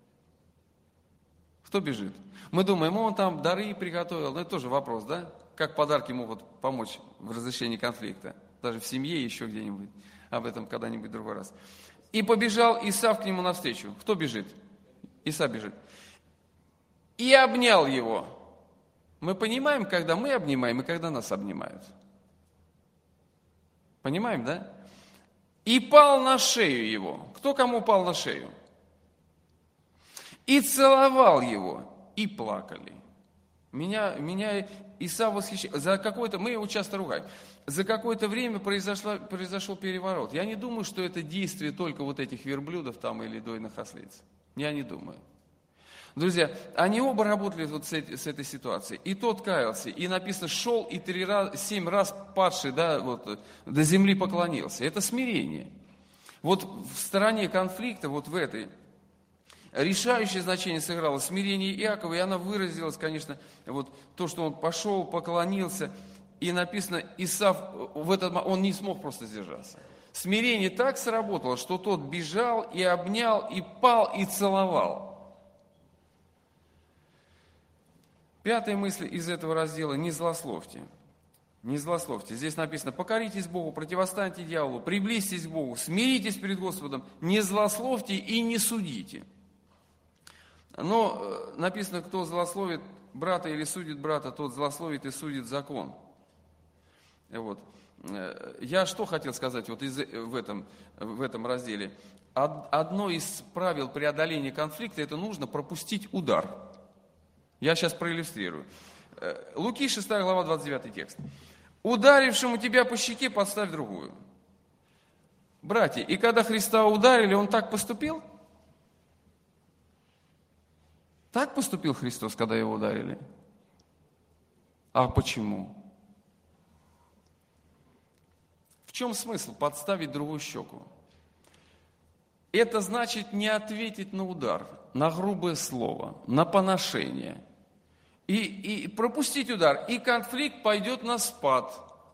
Кто бежит? Мы думаем, он там дары приготовил. Но это тоже вопрос, да? Как подарки могут помочь в разрешении конфликта? даже в семье, еще где-нибудь. Об этом когда-нибудь в другой раз. И побежал Исав к нему навстречу. Кто бежит? Исав бежит. И обнял его. Мы понимаем, когда мы обнимаем и когда нас обнимают. Понимаем, да? И пал на шею его. Кто кому пал на шею? И целовал его, и плакали. Меня, меня Исав восхищает. За какое-то, мы его часто ругаем. За какое-то время произошло, произошел переворот. Я не думаю, что это действие только вот этих верблюдов там или дойных ослиц. Я не думаю. Друзья, они оба работали вот с, этой, с этой ситуацией. И тот каялся, и написано, шел и три раз, семь раз падший, да, вот, до земли поклонился. Это смирение. Вот в стороне конфликта, вот в этой, решающее значение сыграло смирение Иакова, и она выразилась, конечно, вот то, что он пошел, поклонился, и написано, Исав, в этот, он не смог просто сдержаться. Смирение так сработало, что тот бежал и обнял, и пал, и целовал. Пятая мысль из этого раздела – не злословьте. Не злословьте. Здесь написано, покоритесь Богу, противостаньте дьяволу, приблизьтесь к Богу, смиритесь перед Господом, не злословьте и не судите. Но написано, кто злословит брата или судит брата, тот злословит и судит закон. Вот. Я что хотел сказать вот из, в, этом, в этом разделе? Одно из правил преодоления конфликта – это нужно пропустить удар. Я сейчас проиллюстрирую. Луки, шестая глава, двадцать девятый текст. «Ударившему тебя по щеке подставь другую». Братья, и когда Христа ударили, Он так поступил? Так поступил Христос, когда Его ударили? А почему? В чем смысл подставить другую щеку? Это значит не ответить на удар, на грубое слово, на поношение. И, и пропустить удар, и конфликт пойдет на спад.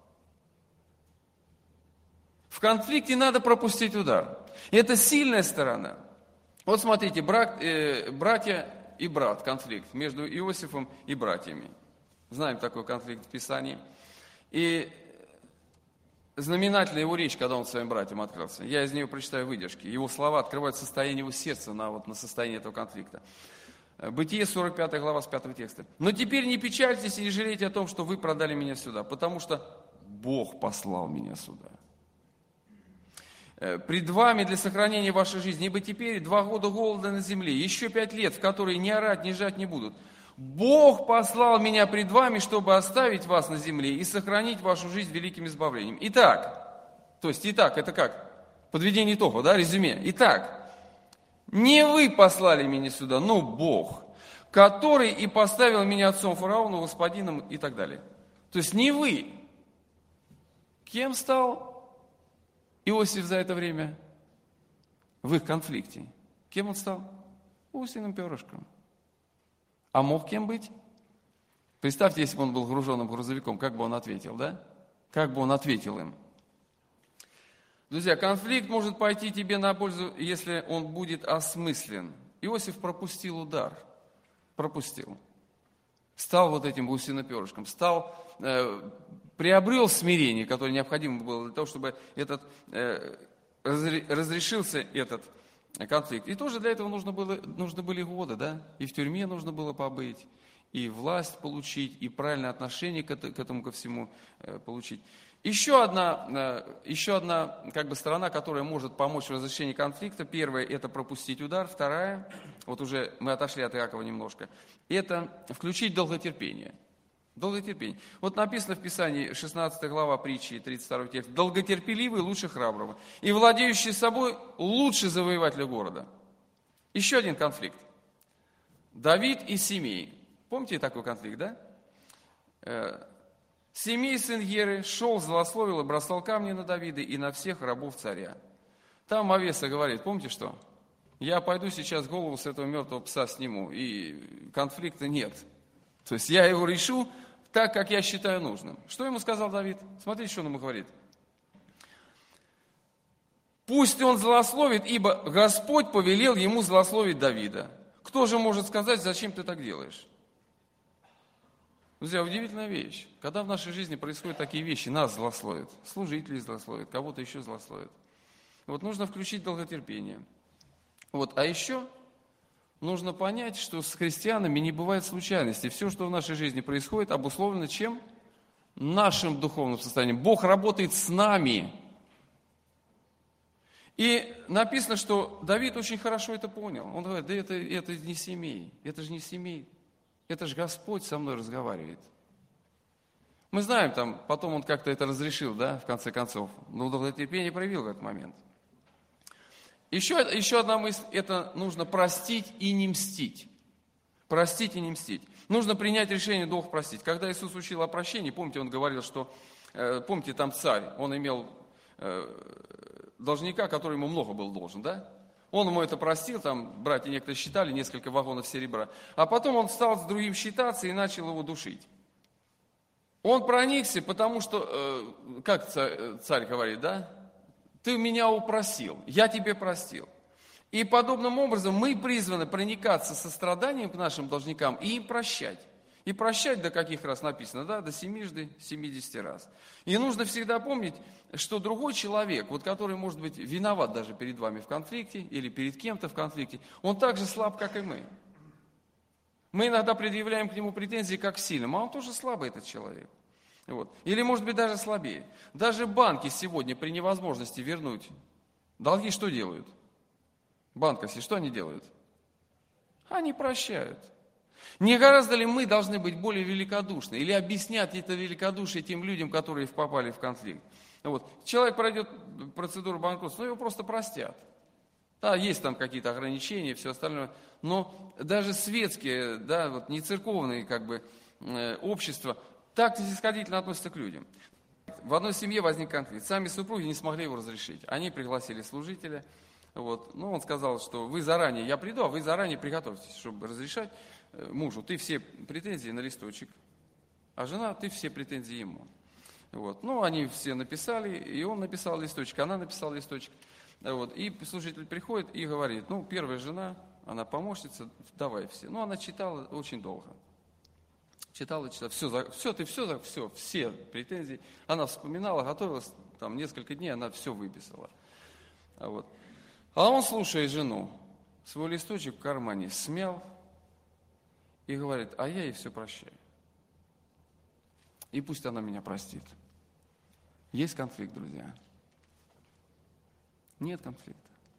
В конфликте надо пропустить удар. И это сильная сторона. Вот смотрите, брат, э, братья и брат, конфликт между Иосифом и братьями. Знаем такой конфликт в Писании. И знаменательна его речь, когда он своим братьям открылся. Я из нее прочитаю выдержки. Его слова открывают состояние его сердца на, вот, на состояние этого конфликта. Бытие, сорок пятая глава, с пятого текста. «Но теперь не печальтесь и не жалейте о том, что вы продали меня сюда, потому что Бог послал меня сюда. Пред вами для сохранения вашей жизни, ибо теперь два года голода на земле, еще пять лет, в которые ни орать, ни жать не будут. Бог послал меня пред вами, чтобы оставить вас на земле и сохранить вашу жизнь великим избавлением». Итак, то есть, итак, это как? Подведение итогов, да, резюме. Итак, не вы послали меня сюда, но Бог, который и поставил меня отцом фараону, господином и так далее. То есть не вы. Кем стал Иосиф за это время в их конфликте? Кем он стал? Гусиным перышком. А мог кем быть? Представьте, если бы он был груженным грузовиком, как бы он ответил, да? Как бы он ответил им? Друзья, конфликт может пойти тебе на пользу, если он будет осмыслен. Иосиф пропустил удар. Пропустил. Стал вот этим гусиноперышком. Стал, э, приобрел смирение, которое необходимо было для того, чтобы этот, э, разрешился этот конфликт. И тоже для этого нужно было, нужны были годы, да? И в тюрьме нужно было побыть, и власть получить, и правильное отношение к этому ко всему э, получить. Еще одна, еще одна как бы, сторона, которая может помочь в разрешении конфликта. Первая – это пропустить удар. Вторая, вот уже мы отошли от Иакова немножко, это включить долготерпение. Долготерпение. Вот написано в Писании, шестнадцатая глава притчи, тридцать второй текст. «Долготерпеливый лучше храброго, и владеющий собой лучше завоевателя города». Еще один конфликт. Давид и Симей. Помните такой конфликт, да? Симей, сын Геры, шел, злословил и бросал камни на Давида и на всех рабов царя. Там Авеса говорит, помните что? Я пойду сейчас голову с этого мертвого пса сниму, и конфликта нет. То есть я его решу так, как я считаю нужным. Что ему сказал Давид? Смотрите, что он ему говорит. «Пусть он злословит, ибо Господь повелел ему злословить Давида». Кто же может сказать, зачем ты так делаешь? Друзья, удивительная вещь. Когда в нашей жизни происходят такие вещи, нас злословят, служители злословят, кого-то еще злословят. Вот нужно включить долготерпение. Вот, а еще нужно понять, что с христианами не бывает случайностей. Все, что в нашей жизни происходит, обусловлено чем? Нашим духовным состоянием. Бог работает с нами. И написано, что Давид очень хорошо это понял. Он говорит, да это, это не семей, это же не семей, это же Господь со мной разговаривает. Мы знаем, там, потом он как-то это разрешил, да, в конце концов. Но долготерпение проявил в этот момент. Еще, еще одна мысль, это нужно простить и не мстить. Простить и не мстить. Нужно принять решение долг простить. Когда Иисус учил о прощении, помните, он говорил, что, э, помните, там царь, он имел э, должника, который ему много был должен, да? Он ему это простил, там братья некоторые считали несколько вагонов серебра. А потом он стал с другим считаться и начал его душить. Он проникся, потому что, э, как царь, царь говорит, да? Ты меня упросил, я тебе простил. И подобным образом мы призваны проникаться состраданием к нашим должникам и им прощать. И прощать до каких раз написано, да? До семижды, семидесяти раз. И нужно всегда помнить, что другой человек, вот который может быть виноват даже перед вами в конфликте или перед кем-то в конфликте, он так же слаб, как и мы. Мы иногда предъявляем к нему претензии как к сильным, а он тоже слабый, этот человек. Вот. Или, может быть, даже слабее. Даже банки сегодня при невозможности вернуть долги что делают? Банковские, что они делают? Они прощают. Не гораздо ли мы должны быть более великодушны? Или объяснять это великодушие тем людям, которые попали в конфликт? Вот. Человек пройдет процедуру банкротства, но его просто простят. Да, есть там какие-то ограничения и все остальное. Но даже светские, да, вот не церковные как бы, э, общества так снисходительно относятся к людям. В одной семье возник конфликт. Сами супруги не смогли его разрешить. Они пригласили служителя. Вот. Ну, он сказал, что вы заранее, я приду, а вы заранее приготовьтесь, чтобы разрешать мужу. Ты все претензии на листочек, а жена, ты все претензии ему. Вот. Ну, они все написали, и он написал листочек, она написала листочек. Вот. И служитель приходит и говорит, ну, первая жена, она помощница, давай все. Ну, она читала очень долго. Читала, читала, все, все, ты все, все, все претензии. Она вспоминала, готовилась, там, несколько дней, она все выписала. Вот. А он, слушая жену, свой листочек в кармане смял и говорит, а я ей все прощаю. И пусть она меня простит. Есть конфликт, друзья? Нет конфликта.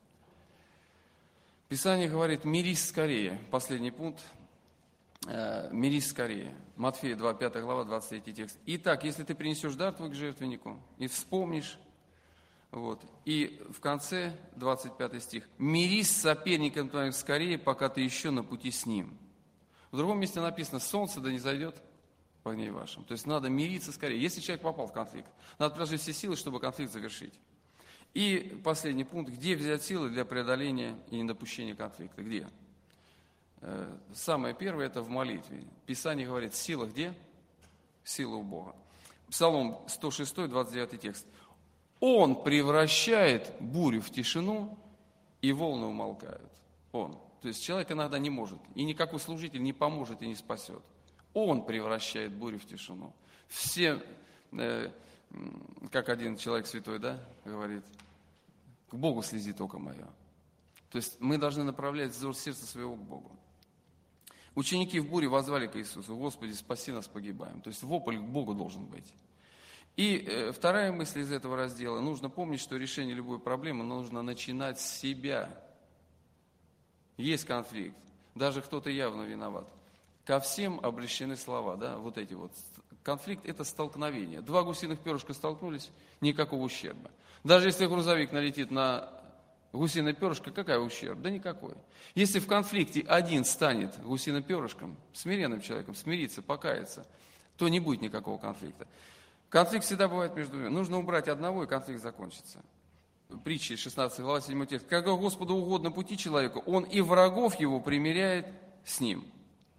Писание говорит, мирись скорее. Последний пункт. Мирись скорее. Матфея два, пятая глава, двадцать третий текст. Итак, если ты принесешь дар твой к жертвеннику и вспомнишь, вот, и в конце двадцать пятый стих, мирись с соперником твоим скорее, пока ты еще на пути с ним. В другом месте написано, солнце да не зайдет в огне вашем. То есть надо мириться скорее. Если человек попал в конфликт, надо приложить все силы, чтобы конфликт завершить. И последний пункт, где взять силы для преодоления и недопущения конфликта? Где? Самое первое – это в молитве. Писание говорит, сила где? Сила у Бога. Псалом сто шесть, двадцать девятый текст. Он превращает бурю в тишину, и волны умолкают. Он. То есть человек иногда не может, и никакой служитель не поможет и не спасет. Он превращает бурю в тишину. Все, э, как один человек святой, да, говорит, к Богу слезит око мое. То есть мы должны направлять взор сердца своего к Богу. Ученики в буре воззвали к Иисусу, Господи, спаси нас, погибаем. То есть вопль к Богу должен быть. И э, вторая мысль из этого раздела. Нужно помнить, что решение любой проблемы нужно начинать с себя. Есть конфликт. Даже кто-то явно виноват. Ко всем обращены слова, да, вот эти вот. Конфликт – это столкновение. Два гусиных перышка столкнулись, никакого ущерба. Даже если грузовик налетит на гусиное перышко, какая ущерб? Да никакой. Если в конфликте один станет гусиным перышком, смиренным человеком, смириться, покаяться, то не будет никакого конфликта. Конфликт всегда бывает между людьми. Нужно убрать одного, и конфликт закончится. Притча шестнадцатая глава, седьмой текст. Когда Господу угодно пути человека, Он и врагов его примиряет с ним.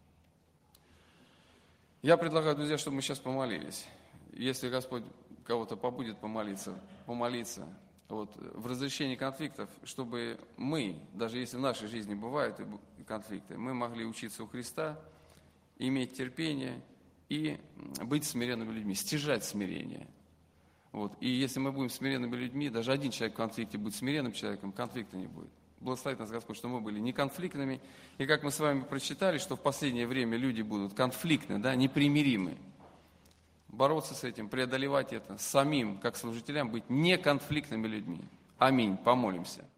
Я предлагаю, друзья, чтобы мы сейчас помолились. Если Господь кого-то побудет помолиться, помолиться вот, в разрешении конфликтов, чтобы мы, даже если в нашей жизни бывают конфликты, мы могли учиться у Христа, иметь терпение и быть смиренными людьми, стяжать смирение. Вот. И если мы будем смиренными людьми, даже один человек в конфликте будет смиренным человеком, конфликта не будет. Благословит нас Господь, что мы были не конфликтными. И как мы с вами прочитали, что в последнее время люди будут конфликтны, да, непримиримы. Бороться с этим, преодолевать это, самим, как служителям, быть неконфликтными людьми. Аминь. Помолимся.